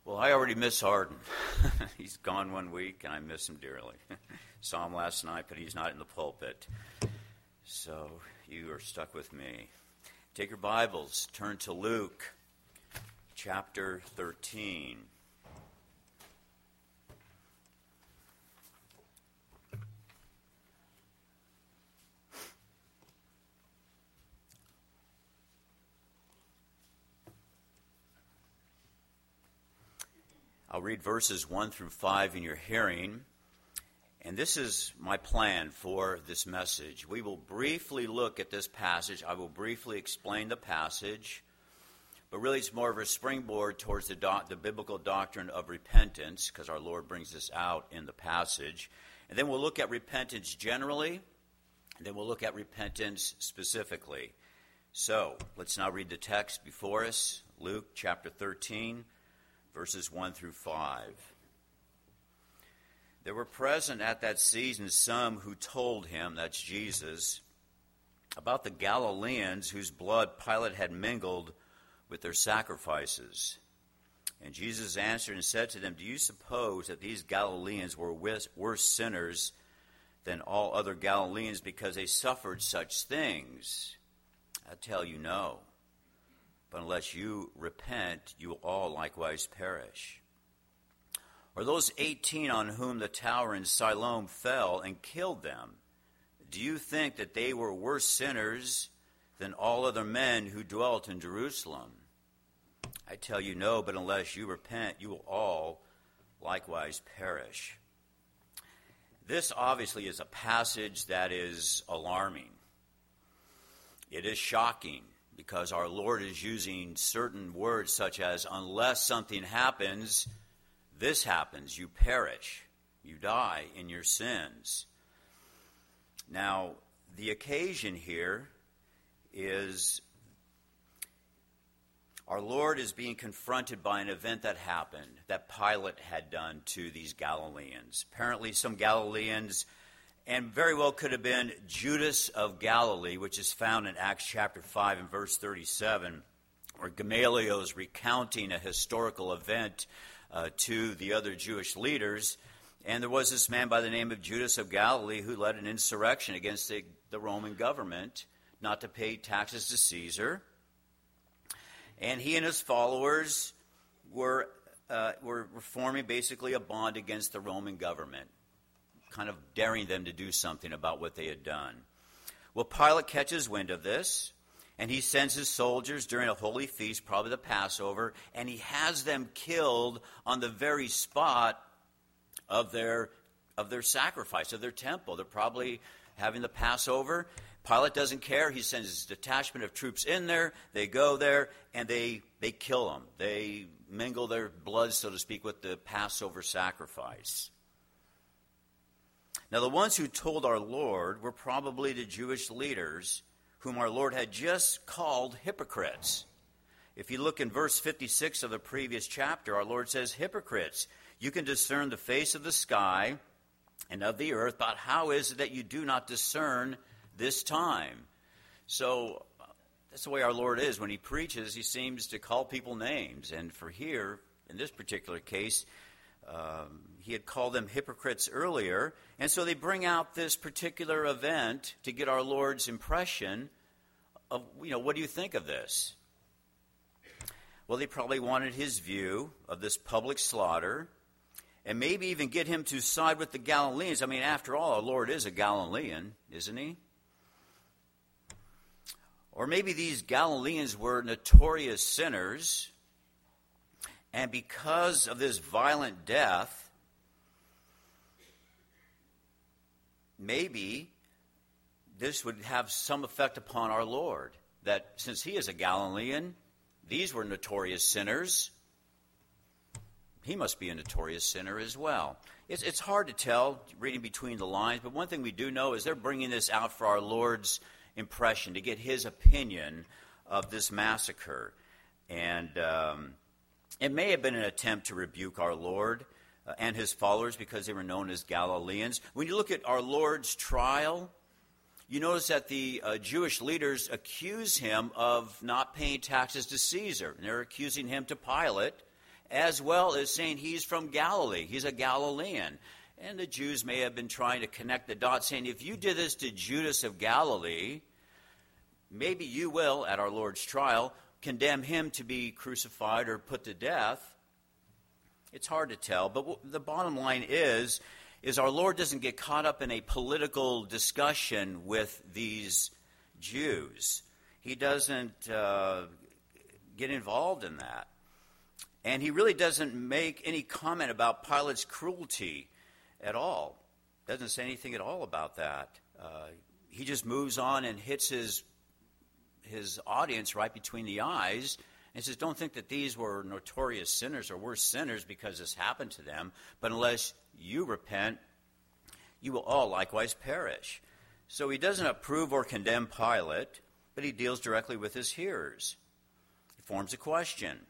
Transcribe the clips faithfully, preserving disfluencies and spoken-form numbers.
Well, I already miss Arden. He's gone one week, and I miss him dearly. Saw him last night, but he's not in the pulpit. So you are stuck with me. Take your Bibles, turn to Luke chapter thirteen. I'll read verses one through five in your hearing, and this is my plan for this message. We will briefly look at this passage. I will briefly explain the passage, but really it's more of a springboard towards the, doc, the biblical doctrine of repentance, because our Lord brings this out in the passage. And then we'll look at repentance generally, and then we'll look at repentance specifically. So, let's now read the text before us, Luke chapter thirteen, verses one through five. There were present at that season some who told him, that's Jesus, about the Galileans whose blood Pilate had mingled with their sacrifices. And Jesus answered and said to them, "Do you suppose that these Galileans were worse sinners than all other Galileans because they suffered such things? I tell you, no. But unless you repent, you will all likewise perish. Or those eighteen on whom the tower in Siloam fell and killed them, do you think that they were worse sinners than all other men who dwelt in Jerusalem? I tell you, no, but unless you repent, you will all likewise perish." This obviously is a passage that is alarming. It is shocking, because our Lord is using certain words such as, unless something happens, this happens, you perish, you die in your sins. Now, the occasion here is our Lord is being confronted by an event that happened, that Pilate had done to these Galileans. Apparently some Galileans, and very well could have been Judas of Galilee, which is found in Acts chapter five and verse thirty-seven, where Gamaliel is recounting a historical event uh, to the other Jewish leaders. And there was this man by the name of Judas of Galilee who led an insurrection against the, the Roman government not to pay taxes to Caesar. And he and his followers were, uh, were forming basically a bond against the Roman government, kind of daring them to do something about what they had done. Well, Pilate catches wind of this, and he sends his soldiers during a holy feast, probably the Passover, and he has them killed on the very spot of their of their sacrifice, of their temple. They're probably having the Passover. Pilate doesn't care. He sends his detachment of troops in there. They go there, and they, they kill them. They mingle their blood, so to speak, with the Passover sacrifice. Now, the ones who told our Lord were probably the Jewish leaders whom our Lord had just called hypocrites. If you look in verse fifty-six of the previous chapter, our Lord says, "Hypocrites, you can discern the face of the sky and of the earth, but how is it that you do not discern this time?" So that's the way our Lord is. When he preaches, he seems to call people names. And for here, in this particular case, Um, he had called them hypocrites earlier, and so they bring out this particular event to get our Lord's impression of, you know, what do you think of this? Well, they probably wanted his view of this public slaughter, and maybe even get him to side with the Galileans. I mean, after all, our Lord is a Galilean, isn't he? Or maybe these Galileans were notorious sinners, and because of this violent death, maybe this would have some effect upon our Lord, that since he is a Galilean, these were notorious sinners, he must be a notorious sinner as well. It's, it's hard to tell, reading between the lines, but one thing we do know is they're bringing this out for our Lord's impression, to get his opinion of this massacre. And um It may have been an attempt to rebuke our Lord uh, and his followers because they were known as Galileans. When you look at our Lord's trial, you notice that the uh, Jewish leaders accuse him of not paying taxes to Caesar. And they're accusing him to Pilate. as well as saying he's from Galilee. He's a Galilean. And the Jews may have been trying to connect the dots, saying, if you did this to Judas of Galilee, maybe you will, at our Lord's trial, condemn him to be crucified or put to death. It's hard to tell, but the bottom line is, is our Lord doesn't get caught up in a political discussion with these Jews. He doesn't uh, get involved in that. And he really doesn't make any comment about Pilate's cruelty at all. Doesn't say anything at all about that. Uh, he just moves on and hits his his audience right between the eyes and says, don't think that these were notorious sinners or worse sinners because this happened to them, but unless you repent, you will all likewise perish. So he doesn't approve or condemn Pilate, but he deals directly with his hearers. He forms a question.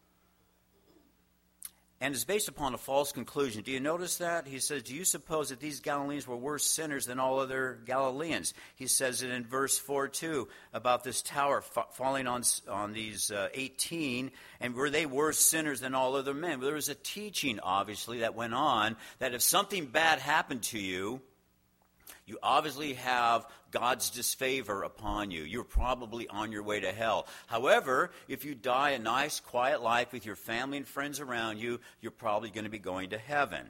And it's based upon a false conclusion. Do you notice that? He says, do you suppose that these Galileans were worse sinners than all other Galileans? He says it in verse four, too, about this tower fa- falling on, on these uh, eighteen, and were they worse sinners than all other men? Well, there was a teaching, obviously, that went on, that if something bad happened to you, you obviously have God's disfavor upon you. You're probably on your way to hell. However, if you die a nice, quiet life with your family and friends around you, you're probably going to be going to heaven.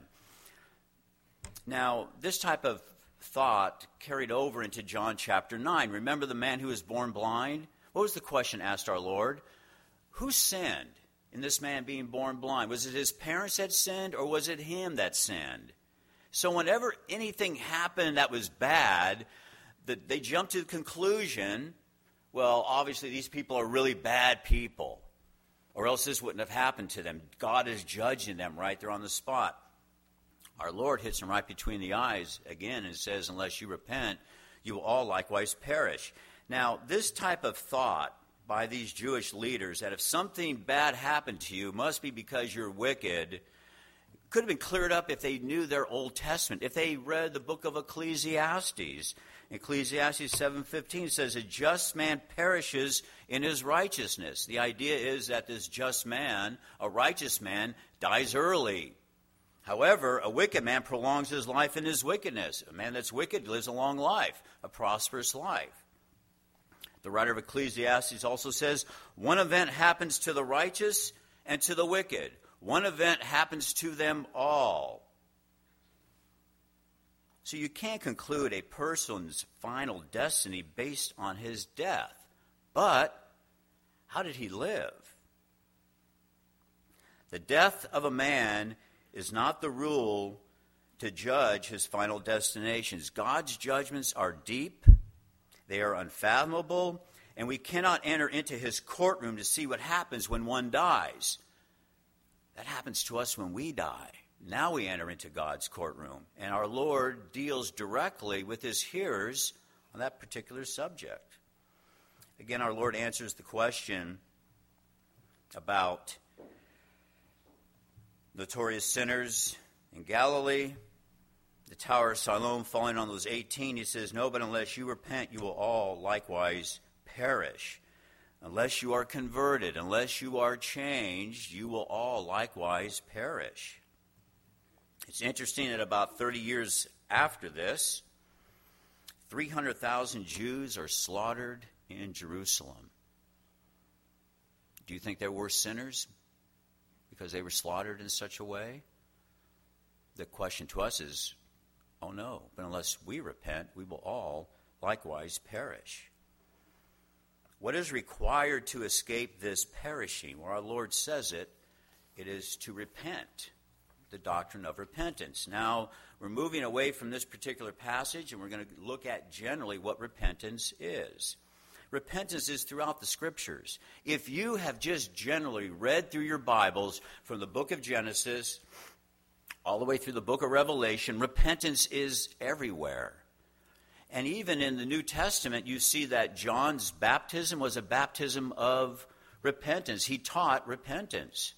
Now, this type of thought carried over into John chapter nine. Remember the man who was born blind? What was the question asked our Lord? Who sinned in this man being born blind? Was it his parents that sinned, or was it him that sinned? So whenever anything happened that was bad, that they jumped to the conclusion, well, obviously these people are really bad people, or else this wouldn't have happened to them. God is judging them right there on the spot. Our Lord hits them right between the eyes again and says, unless you repent, you will all likewise perish. Now, this type of thought by these Jewish leaders, that if something bad happened to you, must be because you're wicked, could have been cleared up if they knew their Old Testament, if they read the book of Ecclesiastes. Ecclesiastes seven fifteen says, a just man perishes in his righteousness. The idea is that this just man, a righteous man, dies early. However, a wicked man prolongs his life in his wickedness. A man that's wicked lives a long life, a prosperous life. The writer of Ecclesiastes also says, one event happens to the righteous and to the wicked. One event happens to them all. So you can't conclude a person's final destiny based on his death. But how did he live? The death of a man is not the rule to judge his final destinations. God's judgments are deep, they are unfathomable, and we cannot enter into his courtroom to see what happens when one dies. That happens to us when we die. Now we enter into God's courtroom, and our Lord deals directly with his hearers on that particular subject. Again, our Lord answers the question about notorious sinners in Galilee, the Tower of Siloam falling on those eighteen. He says, no, but unless you repent, you will all likewise perish. Unless you are converted, unless you are changed, you will all likewise perish. It's interesting that about thirty years after this, three hundred thousand Jews are slaughtered in Jerusalem. Do you think they were sinners because they were slaughtered in such a way? The question to us is, oh no, but unless we repent, we will all likewise perish. What is required to escape this perishing? Well, our Lord says it, it is to repent, the doctrine of repentance. Now, we're moving away from this particular passage, and we're going to look at generally what repentance is. Repentance is throughout the Scriptures. If you have just generally read through your Bibles from the book of Genesis all the way through the book of Revelation, repentance is everywhere. And even in the New Testament, you see that John's baptism was a baptism of repentance. He taught repentance.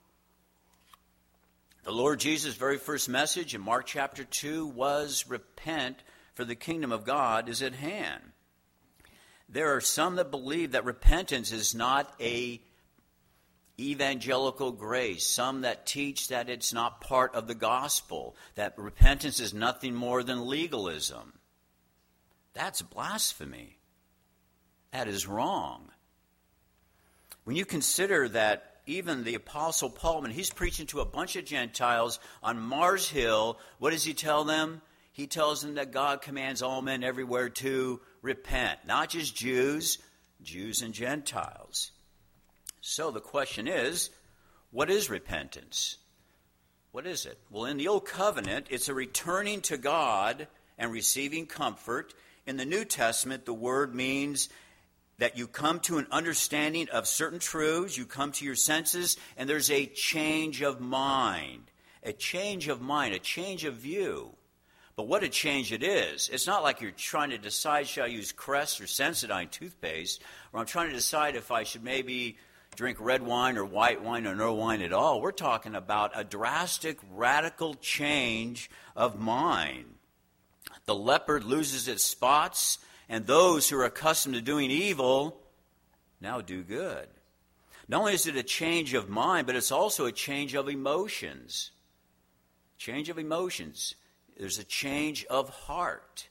The Lord Jesus' very first message in Mark chapter two was, repent, for the kingdom of God is at hand. There are some that believe that repentance is not a evangelical grace, some that teach that it's not part of the gospel, that repentance is nothing more than legalism. That's blasphemy. That is wrong. When you consider that even the Apostle Paul, when he's preaching to a bunch of Gentiles on Mars Hill, what does he tell them? He tells them that God commands all men everywhere to repent, not just Jews, Jews and Gentiles. So the question is, what is repentance? What is it? Well, in the Old Covenant, it's a returning to God and receiving comfort. In the New Testament, the word means that you come to an understanding of certain truths, you come to your senses, and there's a change of mind. A change of mind, a change of view. But what a change it is. It's not like you're trying to decide, shall I use Crest or Sensodyne toothpaste, or I'm trying to decide if I should maybe drink red wine or white wine or no wine at all. We're talking about a drastic, radical change of mind. The leopard loses its spots, and those who are accustomed to doing evil now do good. Not only is it a change of mind, but it's also a change of emotions. Change of emotions. There's a change of heart.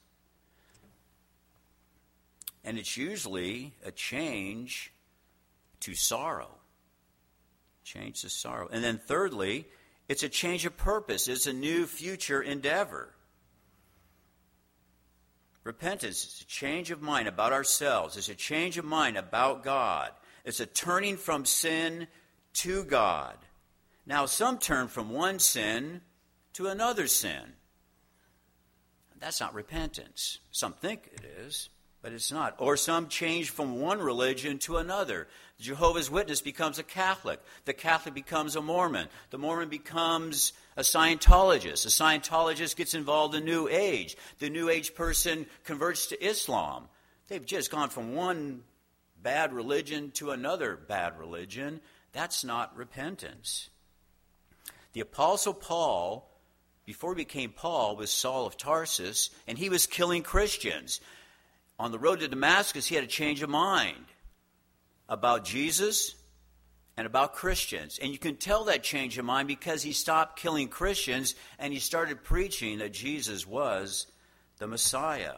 And it's usually a change to sorrow. Change to sorrow. And then thirdly, it's a change of purpose. It's a new future endeavor. Repentance is a change of mind about ourselves. It's a change of mind about God. It's a turning from sin to God. Now, some turn from one sin to another sin. That's not repentance. Some think it is, but it's not. Or some change from one religion to another. The Jehovah's Witness becomes a Catholic. The Catholic becomes a Mormon. The Mormon becomes a Scientologist. A Scientologist gets involved in New Age. The New Age person converts to Islam. They've just gone from one bad religion to another bad religion. That's not repentance. The Apostle Paul, before he became Paul, was Saul of Tarsus, and he was killing Christians. On the road to Damascus, he had a change of mind about Jesus and about Christians. And you can tell that change of mind because he stopped killing Christians and he started preaching that Jesus was the Messiah.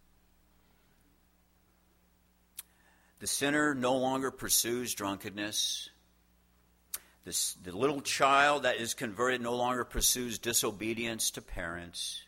The sinner no longer pursues drunkenness. This, the little child that is converted no longer pursues disobedience to parents.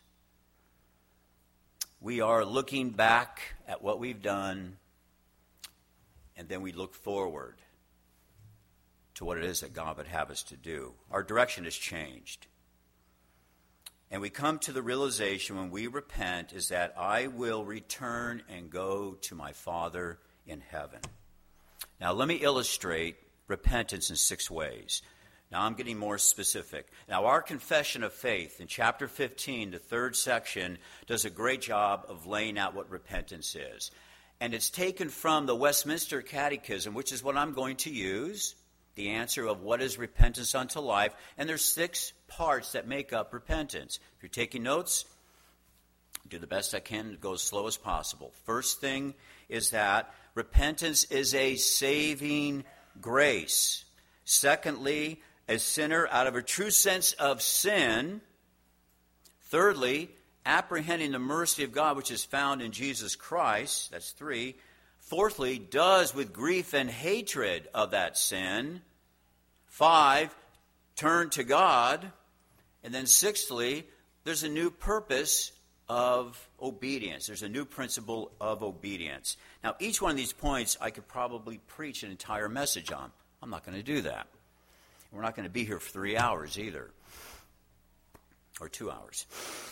We are looking back at what we've done, and then we look forward to what it is that God would have us to do. Our direction has changed. And we come to the realization when we repent is that I will return and go to my Father in heaven. Now let me illustrate repentance in six ways. Now I'm getting more specific. Now our confession of faith in chapter fifteen, the third section, does a great job of laying out what repentance is. And it's taken from the Westminster Catechism, which is what I'm going to use, the answer of what is repentance unto life. And there's six parts that make up repentance. If you're taking notes, do the best I can to go as slow as possible. First thing is that repentance is a saving grace. Secondly, a sinner out of a true sense of sin. Thirdly, apprehending the mercy of God which is found in Jesus Christ. That's three. Fourthly, does with grief and hatred of that sin. Five, turn to God. And then sixthly, there's a new purpose of obedience. There's a new principle of obedience. Now, each one of these points I could probably preach an entire message on. I'm not going to do that. We're not going to be here for three hours either. Or two hours.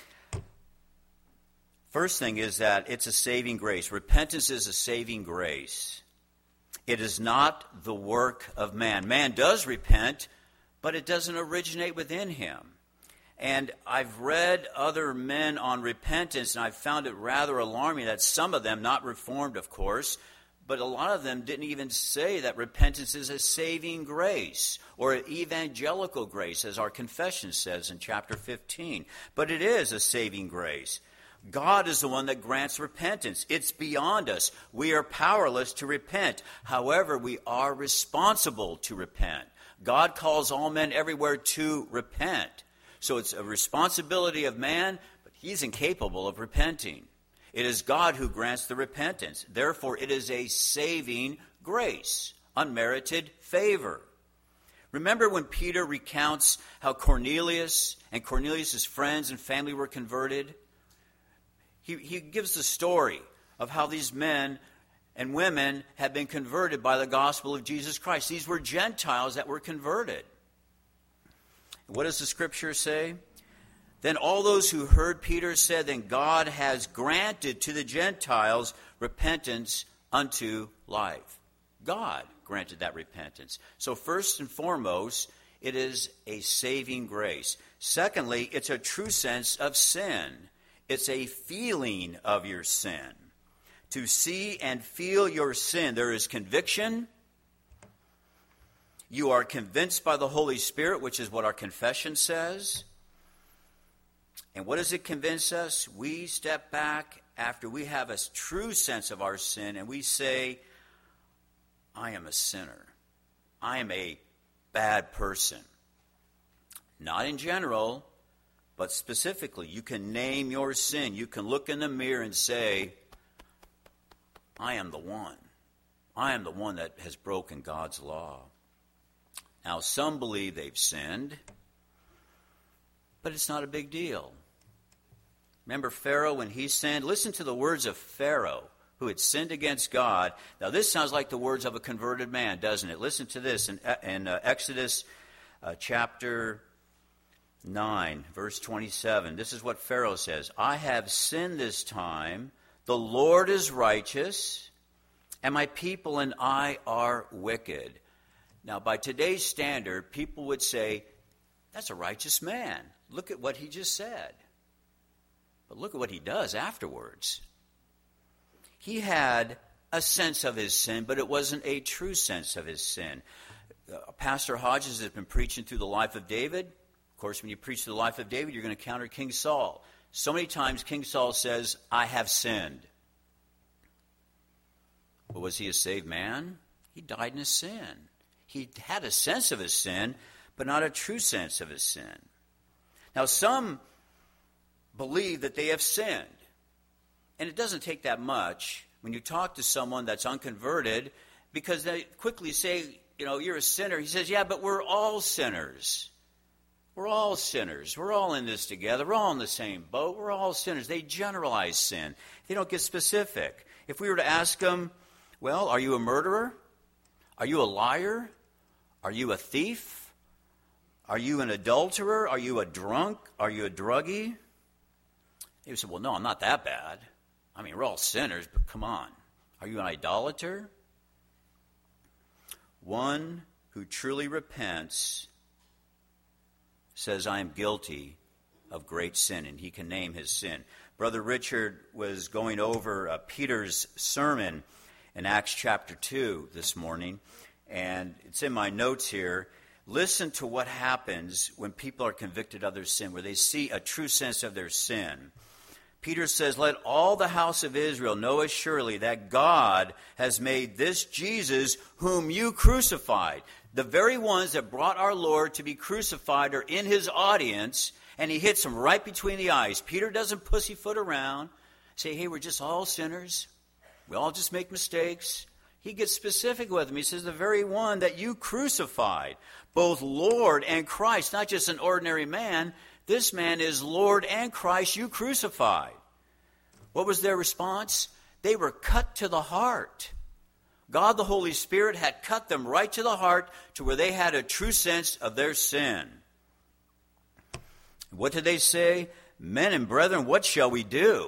First thing is that it's a saving grace. Repentance is a saving grace. It is not the work of man. Man does repent, but it doesn't originate within him. And I've read other men on repentance, and I've found it rather alarming that some of them, not Reformed of course, but a lot of them didn't even say that repentance is a saving grace or an evangelical grace, as our confession says in chapter fifteen. But it is a saving grace. God is the one that grants repentance. It's beyond us. We are powerless to repent. However, we are responsible to repent. God calls all men everywhere to repent. So it's a responsibility of man, but he's incapable of repenting. It is God who grants the repentance. Therefore, it is a saving grace, unmerited favor. Remember when Peter recounts how Cornelius and Cornelius' friends and family were converted? He, he gives the story of how these men and women had been converted by the gospel of Jesus Christ. These were Gentiles that were converted. What does the scripture say? Then all those who heard Peter said, then God has granted to the Gentiles repentance unto life. God granted that repentance. So first and foremost, it is a saving grace. Secondly, it's a true sense of sin. It's a feeling of your sin. To see and feel your sin. There is conviction. You are convinced by the Holy Spirit, which is what our confession says. And what does it convince us? We step back after we have a true sense of our sin and we say, I am a sinner. I am a bad person. Not in general, but specifically. You can name your sin. You can look in the mirror and say, I am the one. I am the one that has broken God's law. Now, some believe they've sinned, but it's not a big deal. Remember Pharaoh when he sinned? Listen to the words of Pharaoh, who had sinned against God. Now, this sounds like the words of a converted man, doesn't it? Listen to this in, in uh, Exodus uh, chapter nine, verse twenty-seven. This is what Pharaoh says. I have sinned this time. The Lord is righteous, and my people and I are wicked. Now, by today's standard, people would say, that's a righteous man. Look at what he just said. But look at what he does afterwards. He had a sense of his sin, but it wasn't a true sense of his sin. Uh, Pastor Hodges has been preaching through the life of David. Of course, when you preach through the life of David, you're going to counter King Saul. So many times King Saul says, I have sinned. But was he a saved man? He died in his sin. He had a sense of his sin, but not a true sense of his sin. Now, some believe that they have sinned. And it doesn't take that much when you talk to someone that's unconverted, because they quickly say, you know, you're a sinner. He says, yeah, but we're all sinners. We're all sinners. We're all in this together. We're all in the same boat. We're all sinners. They generalize sin. They don't get specific. If we were to ask them, well, are you a murderer? Are you a liar? Are you a thief? Are you an adulterer? Are you a drunk? Are you a druggie? They would say, well, no, I'm not that bad. I mean, we're all sinners, but come on. Are you an idolater? One who truly repents says, I am guilty of great sin, and he can name his sin. Brother Richard was going over uh, Peter's sermon in Acts chapter two this morning, and it's in my notes here. Listen to what happens when people are convicted of their sin, where they see a true sense of their sin. Peter says, let all the house of Israel know assuredly that God has made this Jesus whom you crucified. The very ones that brought our Lord to be crucified are in his audience, and he hits them right between the eyes. Peter doesn't pussyfoot around, say, hey, we're just all sinners. We all just make mistakes. He gets specific with them. He says, the very one that you crucified, both Lord and Christ, not just an ordinary man. This man is Lord and Christ you crucified. What was their response? They were cut to the heart. God the Holy Spirit had cut them right to the heart to where they had a true sense of their sin. What did they say? Men and brethren, what shall we do?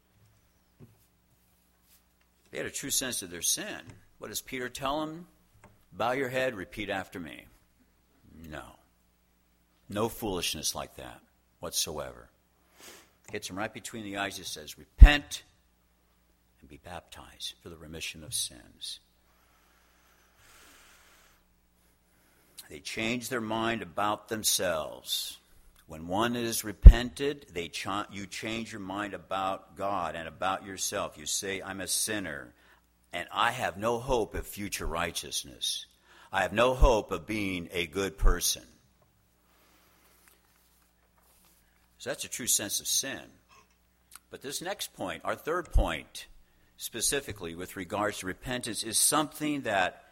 They had a true sense of their sin. What does Peter tell them? Bow your head, repeat after me. No. No foolishness like that whatsoever. Hits him right between the eyes. It says, repent and be baptized for the remission of sins. They change their mind about themselves. When one is repented, they ch- you change your mind about God and about yourself. You say, I'm a sinner, and I have no hope of future righteousness. I have no hope of being a good person. So that's a true sense of sin. But this next point, our third point, specifically with regards to repentance, is something that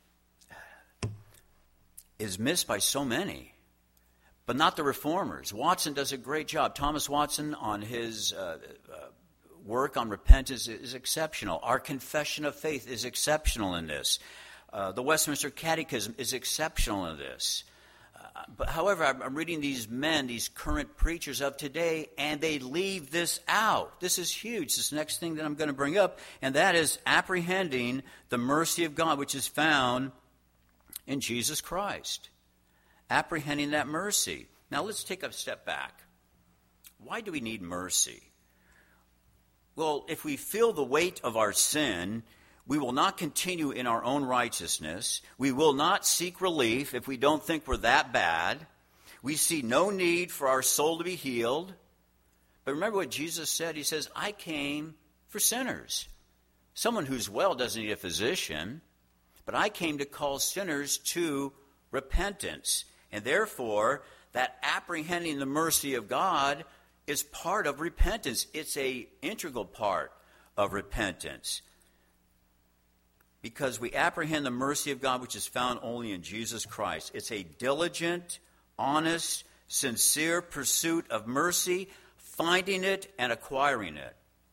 is missed by so many, but not the reformers. Watson does a great job. Thomas Watson, on his uh, uh, work on repentance, is exceptional. Our confession of faith is exceptional in this. Uh, the Westminster Catechism is exceptional in this. Uh, but however, I'm, I'm reading these men, these current preachers of today, and they leave this out. This is huge. This next thing that I'm going to bring up, and that is apprehending the mercy of God, which is found in Jesus Christ. Apprehending that mercy. Now let's take a step back. Why do we need mercy? Well, if we feel the weight of our sin, we will not continue in our own righteousness. We will not seek relief if we don't think we're that bad. We see no need for our soul to be healed. But remember what Jesus said. He says, I came for sinners. Someone who's well doesn't need a physician, but I came to call sinners to repentance. And therefore, that apprehending the mercy of God is part of repentance. It's an integral part of repentance. Because we apprehend the mercy of God, which is found only in Jesus Christ. It's a diligent, honest, sincere pursuit of mercy, finding it and acquiring it.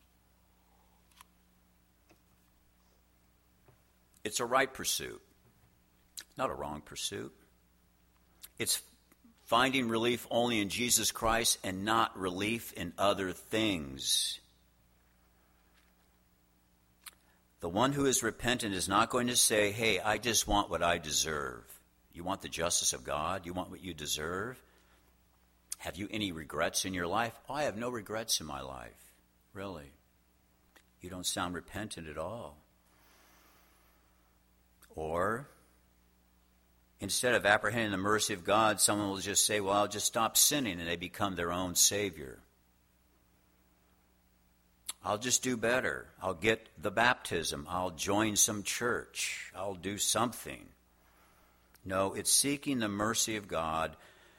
It's a right pursuit, not a wrong pursuit. It's finding relief only in Jesus Christ and not relief in other things. The one who is repentant is not going to say, hey, I just want what I deserve. You want the justice of God? You want what you deserve? Have you any regrets in your life? Oh, I have no regrets in my life. Really? You don't sound repentant at all. Or, instead of apprehending the mercy of God, someone will just say, well, I'll just stop sinning, and they become their own savior. I'll just do better. I'll get the baptism. I'll join some church. I'll do something. No, it's seeking the mercy of God.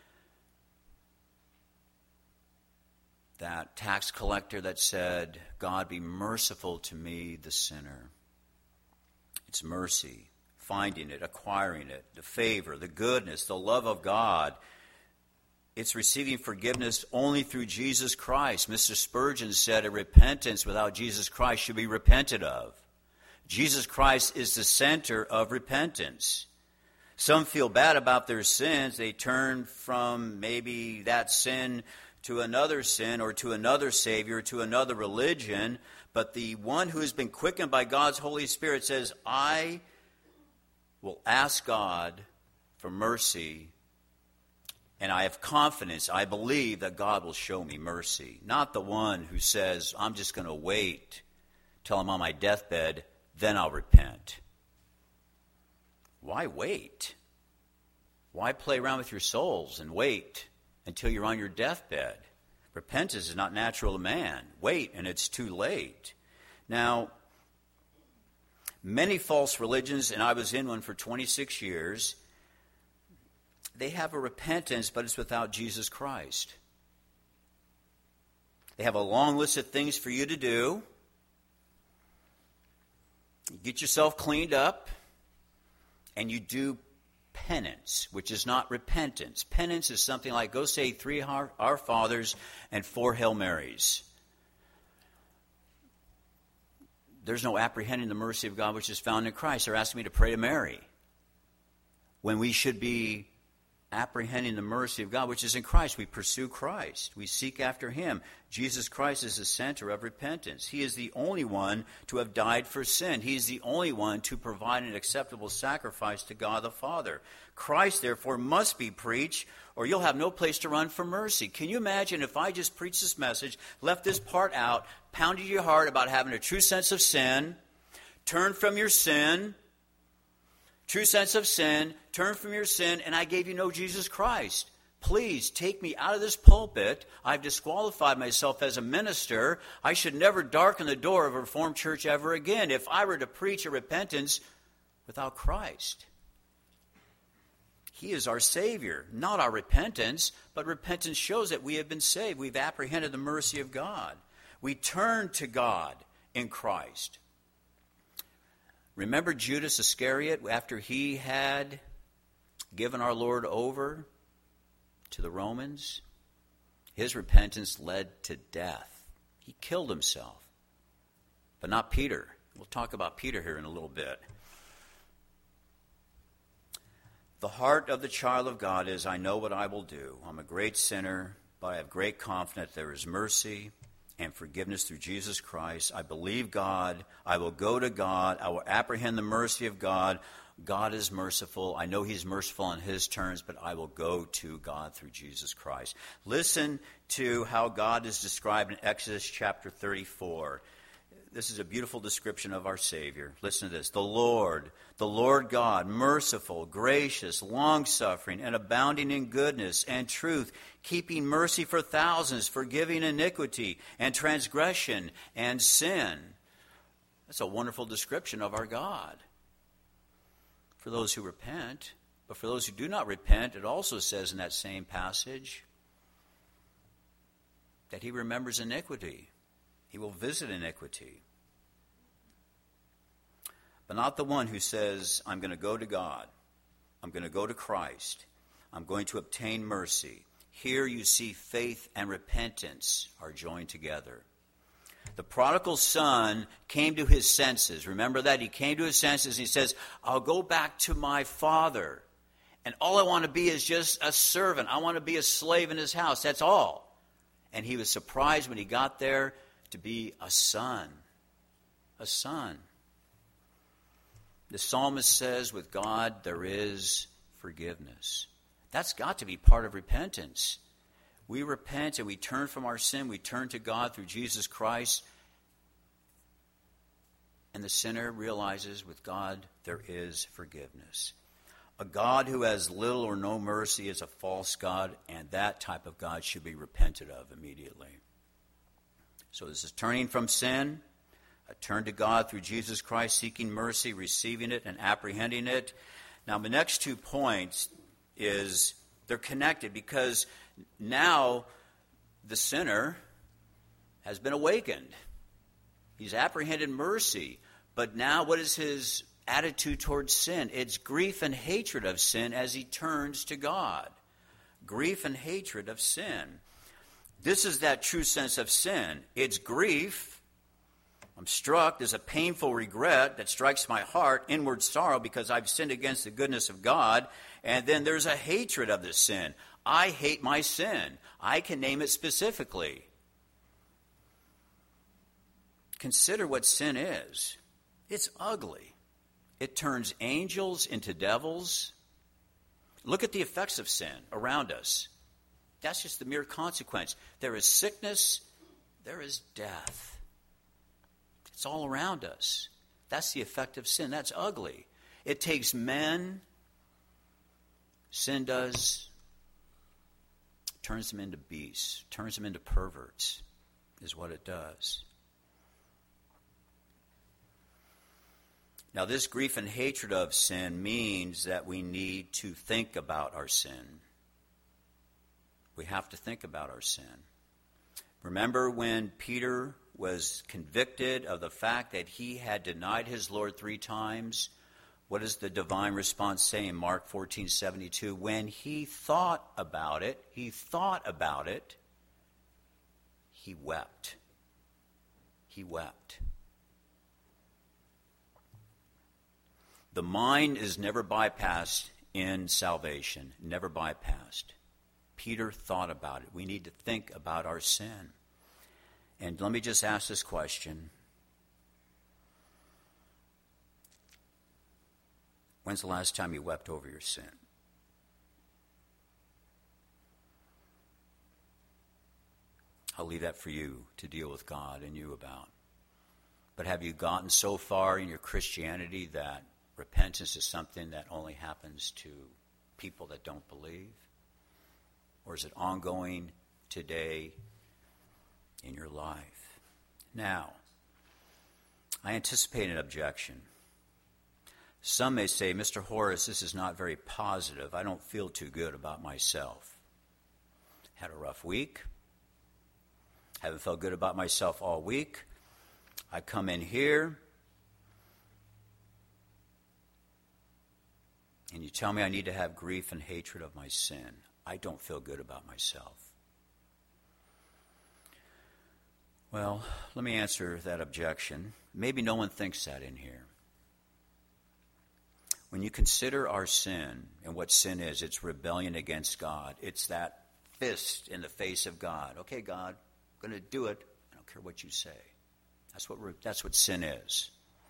That tax collector that said, God, be merciful to me, the sinner. It's mercy, finding it, acquiring it, the favor, the goodness, the love of God. It's receiving forgiveness only through Jesus Christ. Mister Spurgeon said a repentance without Jesus Christ should be repented of. Jesus Christ is the center of repentance. Some feel bad about their sins. They turn from maybe that sin to another sin or to another Savior, to another religion. But the one who has been quickened by God's Holy Spirit says, I will ask God for mercy. And I have confidence, I believe that God will show me mercy. Not the one who says, I'm just going to wait till I'm on my deathbed, then I'll repent. Why wait? Why play around with your souls and wait until you're on your deathbed? Repentance is not natural to man. Wait, and it's too late. Now, many false religions, and I was in one for twenty-six years, they have a repentance, but it's without Jesus Christ. They have a long list of things for you to do. You get yourself cleaned up, and you do penance, which is not repentance. Penance is something like, go say three Our, Our Fathers and four Hail Marys. There's no apprehending the mercy of God which is found in Christ. They're asking me to pray to Mary, when we should be apprehending the mercy of God, which is in Christ. We pursue Christ. We seek after Him. Jesus Christ is the center of repentance. He is the only one to have died for sin. He is the only one to provide an acceptable sacrifice to God the Father. Christ, therefore, must be preached, or you'll have no place to run for mercy. Can you imagine if I just preached this message, left this part out, pounded your heart about having a true sense of sin, turn from your sin, true sense of sin, turn from your sin, and I gave you no Jesus Christ. Please take me out of this pulpit. I've disqualified myself as a minister. I should never darken the door of a Reformed church ever again if I were to preach a repentance without Christ. He is our Savior, not our repentance, but repentance shows that we have been saved. We've apprehended the mercy of God. We turn to God in Christ. Remember Judas Iscariot after he had given our Lord over to the Romans? His repentance led to death. He killed himself. But not Peter. We'll talk about Peter here in a little bit. The heart of the child of God is, I know what I will do. I'm a great sinner, but I have great confidence there is mercy and forgiveness through Jesus Christ. I believe God. I will go to God. I will apprehend the mercy of God. God is merciful. I know he's merciful on his terms, but I will go to God through Jesus Christ. Listen to how God is described in Exodus chapter thirty-four. This is a beautiful description of our Savior. Listen to this. The Lord, the Lord God, merciful, gracious, long-suffering, and abounding in goodness and truth, keeping mercy for thousands, forgiving iniquity and transgression and sin. That's a wonderful description of our God. For those who repent, but for those who do not repent, it also says in that same passage that he remembers iniquity. He will visit iniquity. But not the one who says, I'm going to go to God. I'm going to go to Christ. I'm going to obtain mercy. Here you see faith and repentance are joined together. The prodigal son came to his senses. Remember that? He came to his senses and he says, I'll go back to my father. And all I want to be is just a servant. I want to be a slave in his house. That's all. And he was surprised when he got there to be a son. A son. The psalmist says, with God there is forgiveness. That's got to be part of repentance. We repent and we turn from our sin. We turn to God through Jesus Christ. And the sinner realizes with God there is forgiveness. A God who has little or no mercy is a false God, and that type of God should be repented of immediately. So this is turning from sin, a turn to God through Jesus Christ, seeking mercy, receiving it, and apprehending it. Now, the next two points is they're connected because now the sinner has been awakened. He's apprehended mercy. But now what is his attitude towards sin? It's grief and hatred of sin as he turns to God. Grief and hatred of sin. This is that true sense of sin. It's grief. I'm struck. There's a painful regret that strikes my heart, inward sorrow because I've sinned against the goodness of God. And then there's a hatred of the sin. I hate my sin. I can name it specifically. Consider what sin is. It's ugly. It turns angels into devils. Look at the effects of sin around us. That's just the mere consequence. There is sickness. There is death. It's all around us. That's the effect of sin. That's ugly. It takes men. Sin does. Turns them into beasts. Turns them into perverts is what it does. Now, this grief and hatred of sin means that we need to think about our sin. We have to think about our sin. Remember when Peter was convicted of the fact that he had denied his Lord three times? What does the divine response say in Mark fourteen seventy-two? When he thought about it, he thought about it, he wept. He wept. The mind is never bypassed in salvation, never bypassed. Peter thought about it. We need to think about our sin. And let me just ask this question. When's the last time you wept over your sin? I'll leave that for you to deal with God and you about. But have you gotten so far in your Christianity that repentance is something that only happens to people that don't believe? Or is it ongoing today in your life? Now, I anticipate an objection. Some may say, Mister Horace, this is not very positive. I don't feel too good about myself. Had a rough week. Haven't felt good about myself all week. I come in here, and you tell me I need to have grief and hatred of my sin. I don't feel good about myself. Well, let me answer that objection. Maybe no one thinks that in here. When you consider our sin and what sin is, it's rebellion against God. It's that fist in the face of God. Okay, God, I'm going to do it. I don't care what you say. That's what, that's what sin is.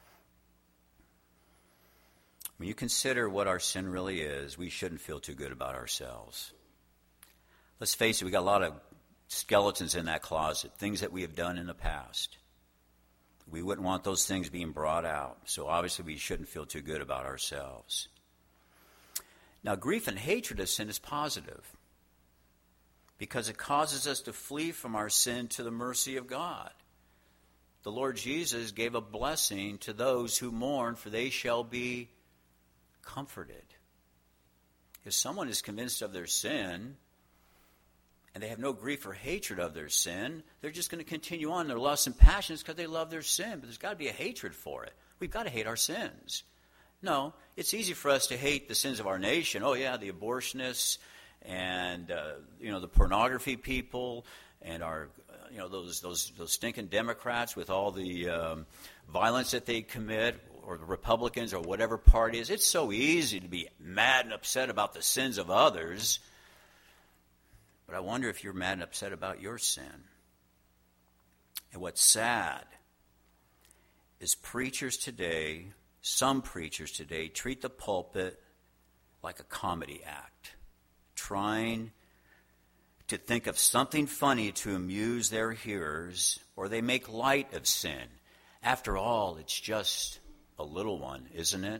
When you consider what our sin really is, we shouldn't feel too good about ourselves. Let's face it, we got a lot of skeletons in that closet, things that we have done in the past. We wouldn't want those things being brought out, so obviously we shouldn't feel too good about ourselves. Now, grief and hatred of sin is positive because it causes us to flee from our sin to the mercy of God. The Lord Jesus gave a blessing to those who mourn, for they shall be comforted. If someone is convinced of their sin and they have no grief or hatred of their sin, they're just going to continue on their lusts and passions because they love their sin. But there's got to be a hatred for it. We've got to hate our sins. No, it's easy for us to hate the sins of our nation. Oh, yeah, the abortionists and, uh, you know, the pornography people and our, uh, you know, those, those, those stinking Democrats with all the um, violence that they commit, or the Republicans or whatever party it is. It's so easy to be mad and upset about the sins of others. But I wonder if you're mad and upset about your sin. And what's sad is preachers today, some preachers today, treat the pulpit like a comedy act, trying to think of something funny to amuse their hearers, or they make light of sin. After all, it's just a little one, isn't it?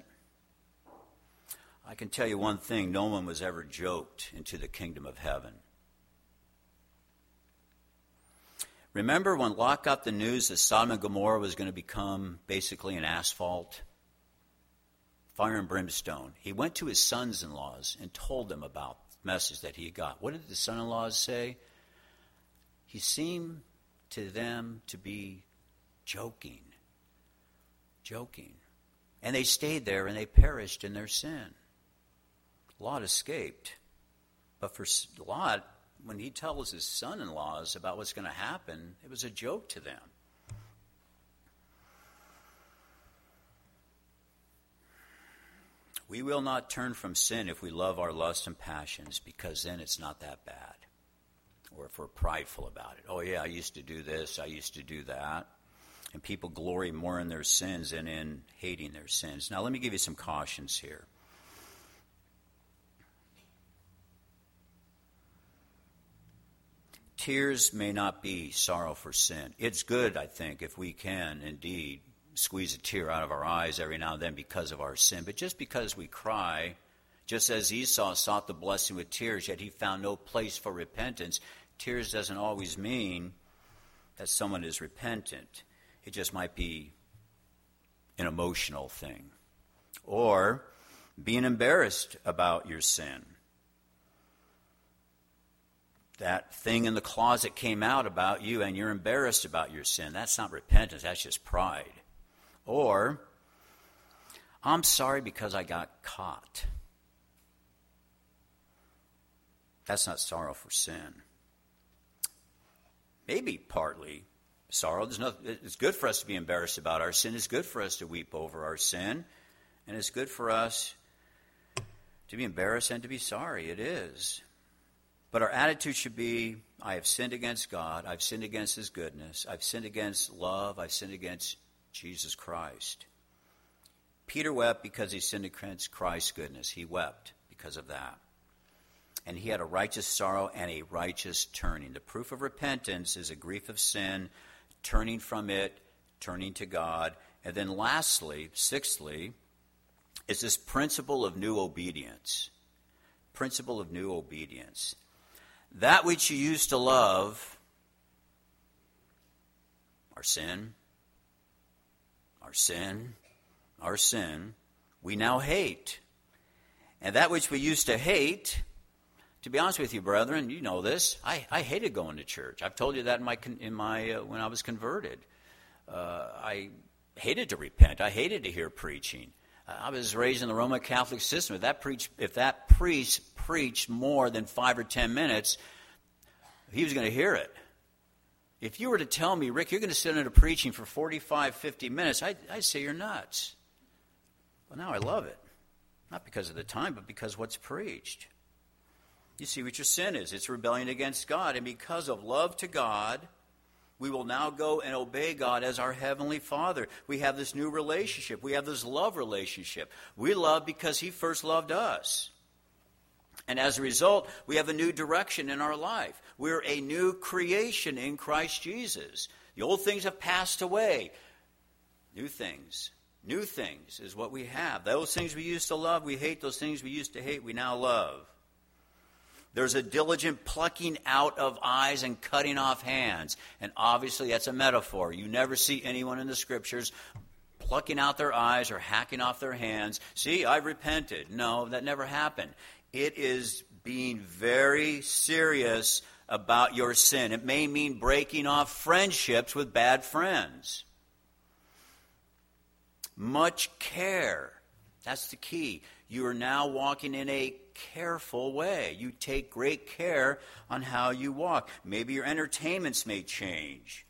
I can tell you one thing, no one was ever joked into the kingdom of heaven. Remember when Lot got the news that Sodom and Gomorrah was going to become basically an asphalt? Fire and brimstone. He went to his sons-in-laws and told them about the message that he got. What did the son-in-laws say? He seemed to them to be joking. Joking. And they stayed there and they perished in their sin. Lot escaped. But for Lot, when he tells his son-in-laws about what's going to happen, it was a joke to them. We will not turn from sin if we love our lusts and passions, because then it's not that bad. Or if we're prideful about it. Oh yeah, I used to do this, I used to do that. And people glory more in their sins than in hating their sins. Now let me give you some cautions here. Tears may not be sorrow for sin. It's good, I think, if we can indeed squeeze a tear out of our eyes every now and then because of our sin. But just because we cry, just as Esau sought the blessing with tears, yet he found no place for repentance, tears doesn't always mean that someone is repentant. It just might be an emotional thing. Or being embarrassed about your sin. That thing in the closet came out about you and you're embarrassed about your sin. That's not repentance, that's just pride. Or, I'm sorry because I got caught. That's not sorrow for sin. Maybe partly sorrow. There's no, it's good for us to be embarrassed about our sin. It's good for us to weep over our sin. And it's good for us to be embarrassed and to be sorry. It is. But our attitude should be, I have sinned against God. I've sinned against his goodness. I've sinned against love. I've sinned against Jesus Christ. Peter wept because he sinned against Christ's goodness. He wept because of that. And he had a righteous sorrow and a righteous turning. The proof of repentance is a grief of sin, turning from it, turning to God. And then lastly, sixthly, is this principle of new obedience. Principle of new obedience. That which you used to love, our sin, our sin, our sin, we now hate. And that which we used to hate, to be honest with you, brethren, you know this, I, I hated going to church. I've told you that in my in my uh, when I was converted. Uh, I hated to repent. I hated to hear preaching. I was raised in the Roman Catholic system. If that preach, if that priest preached more than five or ten minutes, he was going to hear it. If you were to tell me, Rick, you're going to sit into preaching for forty-five, fifty minutes, I'd, I'd say you're nuts. Well, now I love it. Not because of the time, but because what's preached. You see what your sin is. It's rebellion against God. And because of love to God, we will now go and obey God as our Heavenly Father. We have this new relationship. We have this love relationship. We love because He first loved us. And as a result, we have a new direction in our life. We're a new creation in Christ Jesus. The old things have passed away. New things. New things is what we have. Those things we used to love, we hate. Those things we used to hate, we now love. There's a diligent plucking out of eyes and cutting off hands. And obviously that's a metaphor. You never see anyone in the Scriptures plucking out their eyes or hacking off their hands. See, I've repented. No, that never happened. It is being very serious about your sin. It may mean breaking off friendships with bad friends. Much care. That's the key. You are now walking in a careful way. You take great care on how you walk. Maybe your entertainments may change.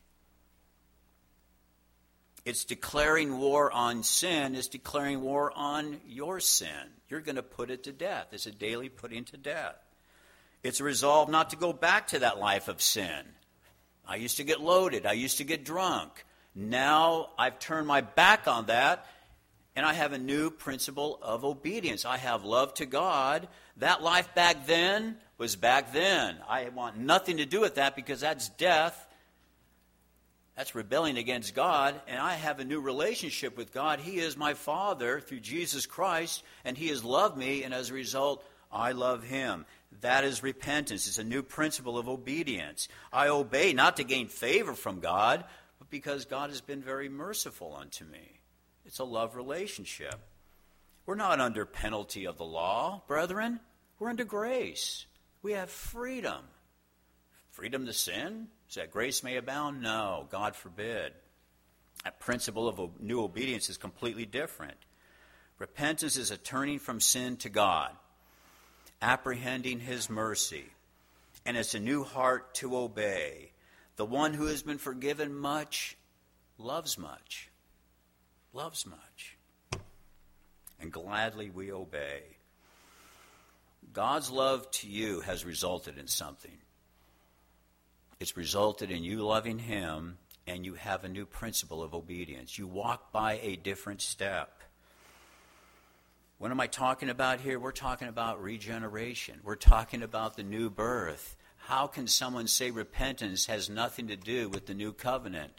It's declaring war on sin. It's declaring war on your sin. You're going to put it to death. It's a daily putting to death. It's a resolve not to go back to that life of sin. I used to get loaded. I used to get drunk. Now I've turned my back on that, and I have a new principle of obedience. I have love to God. That life back then was back then. I want nothing to do with that because that's death. That's rebelling against God, and I have a new relationship with God. He is my Father through Jesus Christ, and He has loved me, and as a result, I love Him. That is repentance. It's a new principle of obedience. I obey not to gain favor from God, but because God has been very merciful unto me. It's a love relationship. We're not under penalty of the law, brethren. We're under grace. We have freedom. Freedom to sin? So that grace may abound? No, God forbid. That principle of new obedience is completely different. Repentance is a turning from sin to God, apprehending His mercy, and it's a new heart to obey. The one who has been forgiven much loves much, loves much, and gladly we obey. God's love to you has resulted in something. It's resulted in you loving Him, and you have a new principle of obedience. You walk by a different step. What am I talking about here? We're talking about regeneration. We're talking about the new birth. How can someone say repentance has nothing to do with the new covenant?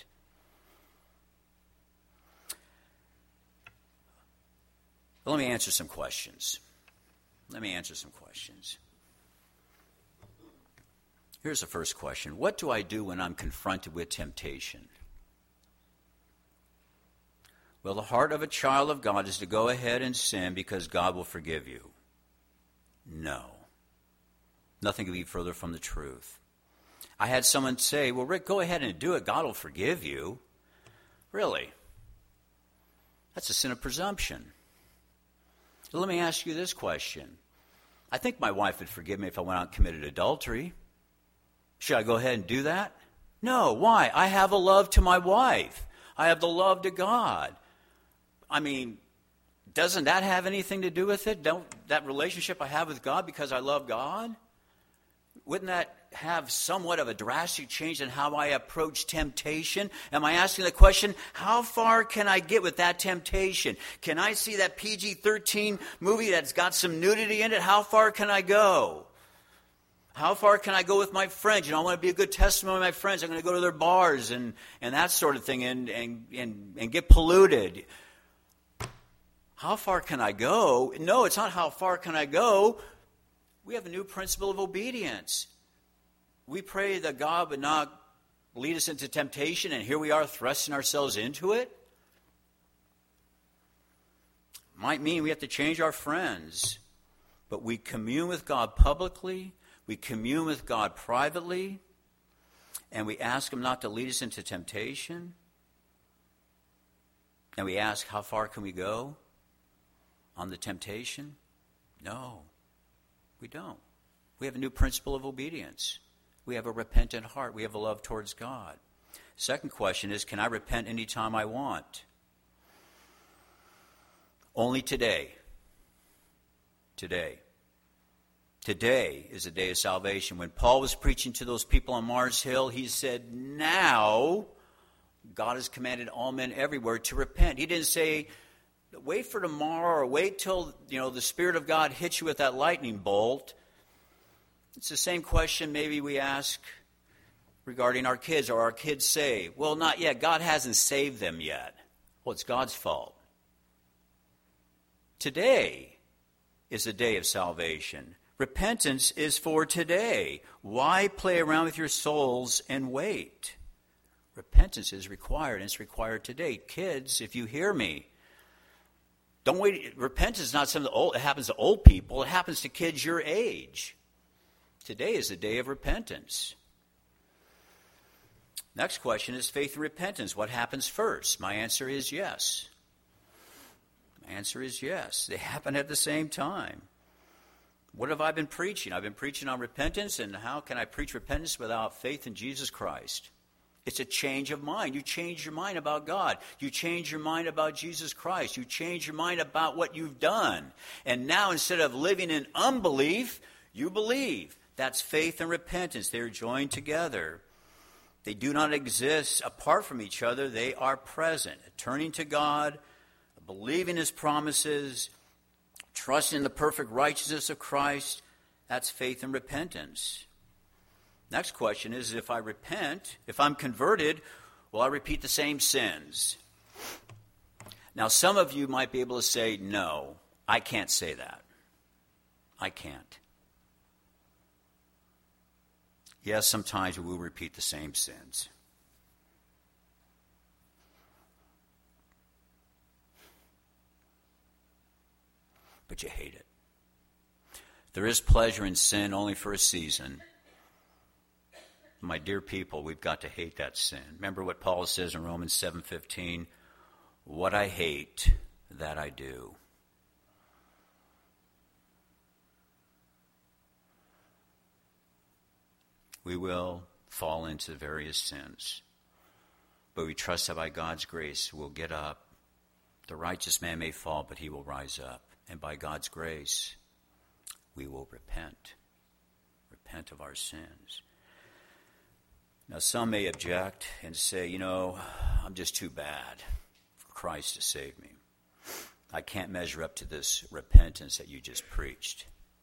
Well, let me answer some questions. Let me answer some questions. Here's the first question. What do I do when I'm confronted with temptation? Well, the heart of a child of God is to go ahead and sin because God will forgive you. No. Nothing could be further from the truth. I had someone say, well, Rick, go ahead and do it. God will forgive you. Really? That's a sin of presumption. So let me ask you this question. I think my wife would forgive me if I went out and committed adultery. Should I go ahead and do that? No. Why? I have a love to my wife. I have the love to God. I mean, doesn't that have anything to do with it? Don't that relationship I have with God because I love God? Wouldn't that have somewhat of a drastic change in how I approach temptation? Am I asking the question, how far can I get with that temptation? Can I see that P G thirteen movie that's got some nudity in it? How far can I go? How far can I go with my friends? You know, I want to be a good testimony to my friends. I'm going to go to their bars and, and that sort of thing and, and, and, and get polluted. How far can I go? No, it's not how far can I go. We have a new principle of obedience. We pray that God would not lead us into temptation, and here we are thrusting ourselves into it. might mean we have to change our friends. But we commune with God publicly, we commune with God privately, and we ask him not to lead us into temptation. And we ask, how far can we go on the temptation? No, we don't. We have a new principle of obedience. We have a repentant heart. We have a love towards God. Second question is, can I repent anytime I want? Only today. Today. Today is a day of salvation. When Paul was preaching to those people on Mars Hill, he said, now God has commanded all men everywhere to repent. He didn't say, wait for tomorrow or wait till, you know, the Spirit of God hits you with that lightning bolt. It's the same question maybe we ask regarding our kids. Are our kids saved? Well, not yet. God hasn't saved them yet. Well, it's God's fault. Today is the day of salvation. Repentance is for today. Why play around with your souls and wait? Repentance is required, and it's required today. Kids, if you hear me, don't wait. Repentance is not something that old, it happens to old people. It happens to kids your age. Today is the day of repentance. Next question is faith and repentance. What happens first? My answer is yes. My answer is yes. They happen at the same time. What have I been preaching? I've been preaching on repentance, and how can I preach repentance without faith in Jesus Christ? It's a change of mind. You change your mind about God. You change your mind about Jesus Christ. You change your mind about what you've done. And now instead of living in unbelief, you believe. That's faith and repentance. They're joined together. They do not exist apart from each other. They are present. Turning to God, believing his promises, trusting in the perfect righteousness of Christ, that's faith and repentance. Next question is, if I repent, if I'm converted, will I repeat the same sins? Now, some of you might be able to say, no, I can't say that. I can't. Yes, sometimes we will repeat the same sins. But you hate it. There is pleasure in sin only for a season. My dear people, we've got to hate that sin. Remember what Paul says in Romans seven fifteen, what I hate, that I do. We will fall into various sins, but we trust that by God's grace we'll get up. The righteous man may fall, but he will rise up. And by God's grace, we will repent. Repent of our sins. Now, some may object and say, you know, I'm just too bad for Christ to save me. I can't measure up to this repentance that you just preached.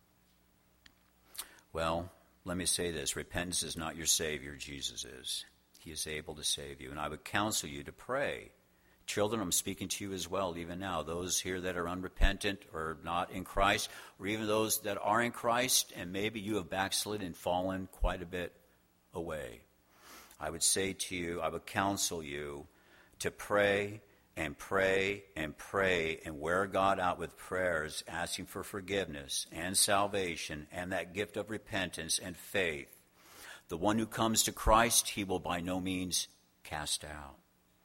Well, let me say this. Repentance is not your Savior. Jesus is. He is able to save you. And I would counsel you to pray. Children, I'm speaking to you as well, even now. Those here that are unrepentant or not in Christ, or even those that are in Christ, and maybe you have backslid and fallen quite a bit away. I would say to you, I would counsel you to pray and pray and pray and wear God out with prayers, asking for forgiveness and salvation and that gift of repentance and faith. The one who comes to Christ, he will by no means cast out.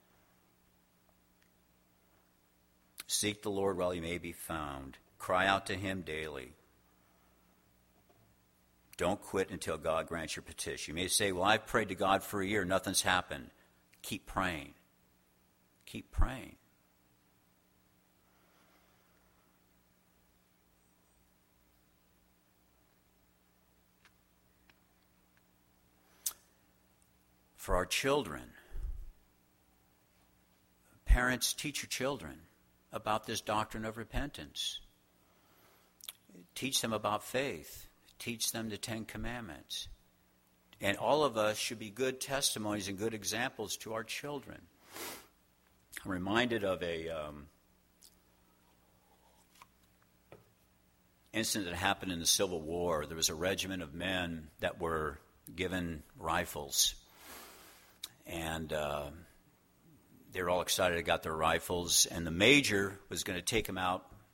Seek the Lord while he may be found. Cry out to him daily. Don't quit until God grants your petition. You may say, well, I've prayed to God for a year, nothing's happened. Keep praying. Keep praying. For our children, parents, teach your children about this doctrine of repentance. Teach them about faith. Teach them the Ten Commandments. And all of us should be good testimonies and good examples to our children. I'm reminded of a um, incident that happened in the Civil War. There was a regiment of men that were given rifles. And uh, they were all excited, they got their rifles. And the major was going to take them out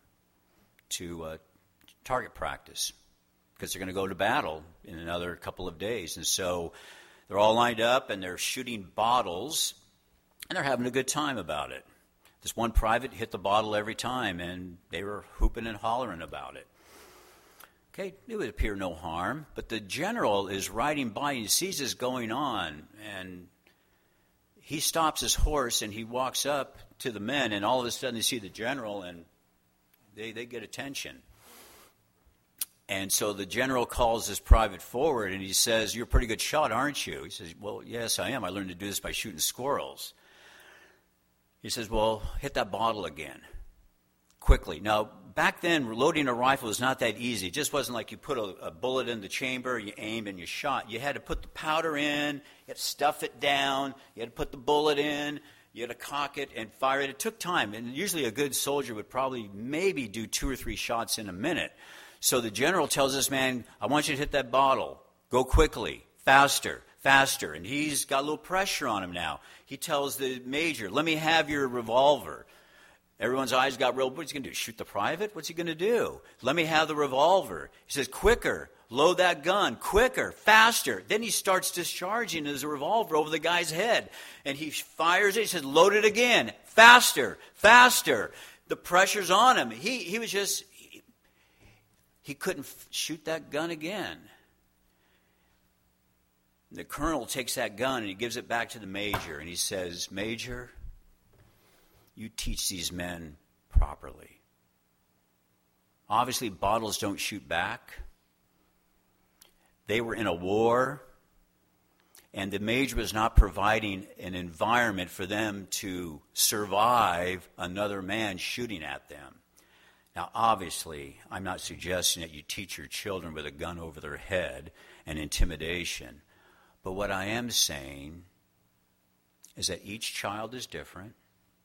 to uh, target practice because they're going to go to battle in another couple of days. And so they're all lined up, and they're shooting bottles, and they're having a good time about it. This one private hit the bottle every time, and they were hooping and hollering about it. Okay, it would appear no harm, but the general is riding by, and he sees this going on, and he stops his horse, and he walks up to the men, and all of a sudden they see the general, and they, they get attention. And so the general calls this private forward, and he says, "You're a pretty good shot, aren't you?" He says, "Well, yes, I am. I learned to do this by shooting squirrels." He says, "Well, hit that bottle again, quickly." Now, back then, loading a rifle was not that easy. It just wasn't like you put a, a bullet in the chamber, you aimed, and you shot. You had to put the powder in, you had to stuff it down, you had to put the bullet in, you had to cock it and fire it. It took time, and usually a good soldier would probably maybe do two or three shots in a minute. So the general tells this man, "I want you to hit that bottle. Go quickly, faster, faster." And he's got a little pressure on him now. He tells the major, "Let me have your revolver." Everyone's eyes got real. What's he going to do? Shoot the private? What's he going to do? "Let me have the revolver." He says, "Quicker, load that gun, quicker, faster." Then he starts discharging his revolver over the guy's head. And he fires it. He says, "Load it again, faster, faster." The pressure's on him. He, he was just... He couldn't f- shoot that gun again. The colonel takes that gun and he gives it back to the major. And he says, "Major, you teach these men properly. Obviously, bottles don't shoot back. They were in a war. And the major was not providing an environment for them to survive another man shooting at them." Now, obviously, I'm not suggesting that you teach your children with a gun over their head and intimidation. But what I am saying is that each child is different.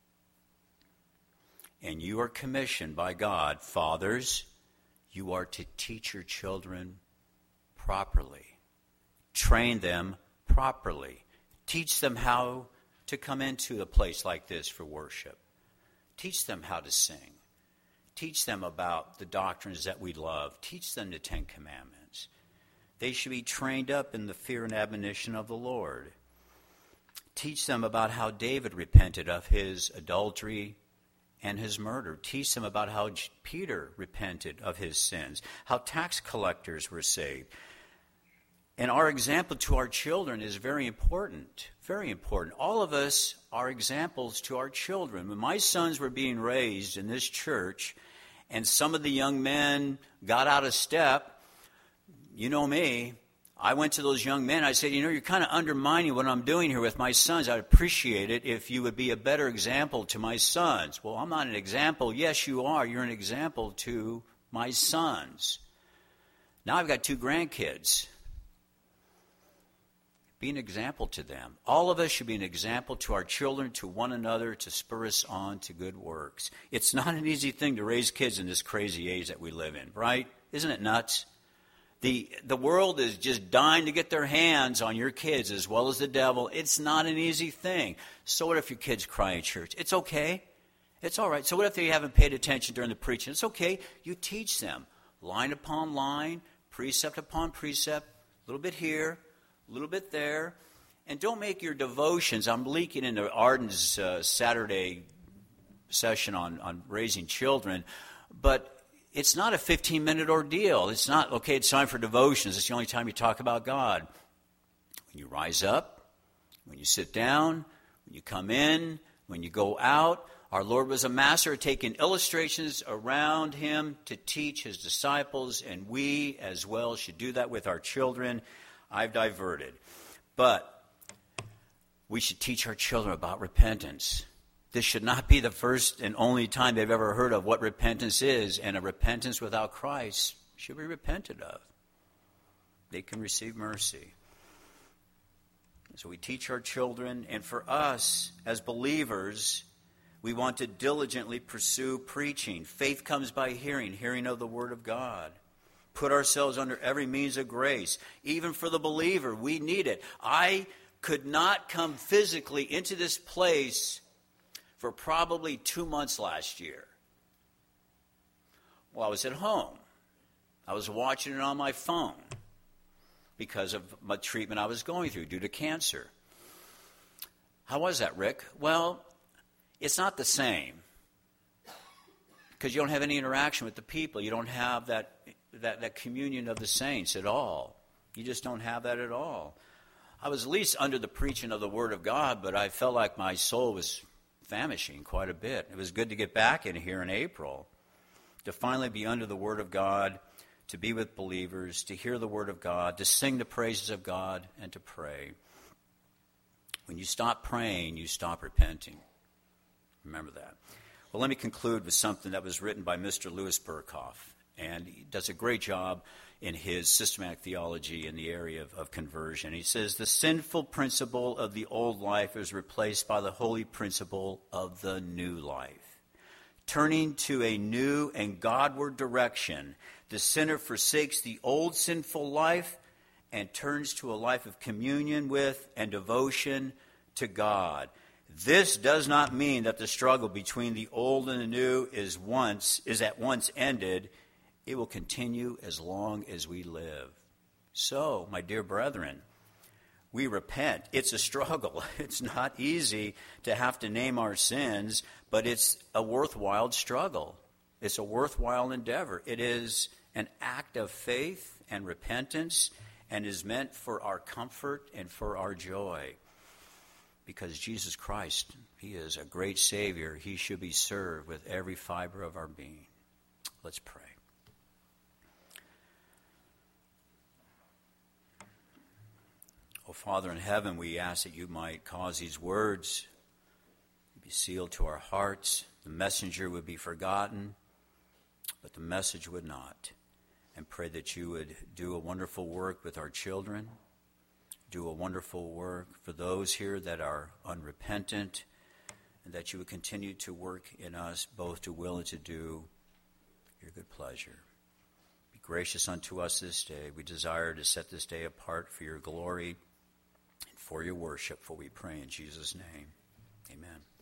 And you are commissioned by God, fathers, you are to teach your children properly. Train them properly. Teach them how to come into a place like this for worship. Teach them how to sing. Teach them about the doctrines that we love. Teach them the Ten Commandments. They should be trained up in the fear and admonition of the Lord. Teach them about how David repented of his adultery and his murder. Teach them about how Peter repented of his sins, how tax collectors were saved. And our example to our children is very important, very important. All of us are examples to our children. When my sons were being raised in this church, and some of the young men got out of step, you know me, I went to those young men. I said, "You know, you're kind of undermining what I'm doing here with my sons. I'd appreciate it if you would be a better example to my sons." "Well, I'm not an example." "Yes, you are. You're an example to my sons." Now I've got two grandkids. Be an example to them. All of us should be an example to our children, to one another, to spur us on to good works. It's not an easy thing to raise kids in this crazy age that we live in, right? Isn't it nuts? The, the world is just dying to get their hands on your kids as well as the devil. It's not an easy thing. So what if your kids cry in church? It's okay. It's all right. So what if they haven't paid attention during the preaching? It's okay. You teach them line upon line, precept upon precept, a little bit here, a little bit there. And don't make your devotions. I'm leaking into Arden's uh, Saturday session on, on raising children. But it's not a fifteen-minute ordeal. It's not, okay, it's time for devotions. It's the only time you talk about God. When you rise up, when you sit down, when you come in, when you go out. Our Lord was a master at taking illustrations around him to teach his disciples, and we as well should do that with our children. I've diverted. But we should teach our children about repentance. This should not be the first and only time they've ever heard of what repentance is, and a repentance without Christ should be repented of. They can receive mercy. So we teach our children, and for us as believers, we want to diligently pursue preaching. Faith comes by hearing, hearing of the Word of God. Put ourselves under every means of grace. Even for the believer, we need it. I could not come physically into this place for probably two months last year. Well, I was at home. I was watching it on my phone because of my treatment I was going through due to cancer. How was that, Rick? Well, it's not the same because you don't have any interaction with the people. You don't have that, that, that communion of the saints at all. You just don't have that at all. I was at least under the preaching of the Word of God, but I felt like my soul was famishing quite a bit. It was good to get back in here in April, to finally be under the Word of God, to be with believers, to hear the Word of God, to sing the praises of God, and to pray. When you stop praying, you stop repenting. Remember that. Well, let me conclude with something that was written by Mister Louis Berkhoff, and he does a great job in his systematic theology in the area of, of conversion. He says, the sinful principle of the old life is replaced by the holy principle of the new life. Turning to a new and Godward direction, the sinner forsakes the old sinful life and turns to a life of communion with and devotion to God. This does not mean that the struggle between the old and the new is once is at once ended. It will continue as long as we live. So, my dear brethren, we repent. It's a struggle. It's not easy to have to name our sins, but it's a worthwhile struggle. It's a worthwhile endeavor. It is an act of faith and repentance and is meant for our comfort and for our joy. Because Jesus Christ, he is a great Savior. He should be served with every fiber of our being. Let's pray. Oh, Father in heaven, we ask that you might cause these words to be sealed to our hearts. The messenger would be forgotten, but the message would not. And pray that you would do a wonderful work with our children, do a wonderful work for those here that are unrepentant, and that you would continue to work in us both to will and to do your good pleasure. Be gracious unto us this day. We desire to set this day apart for your glory and for your worship, for we pray in Jesus' name. Amen.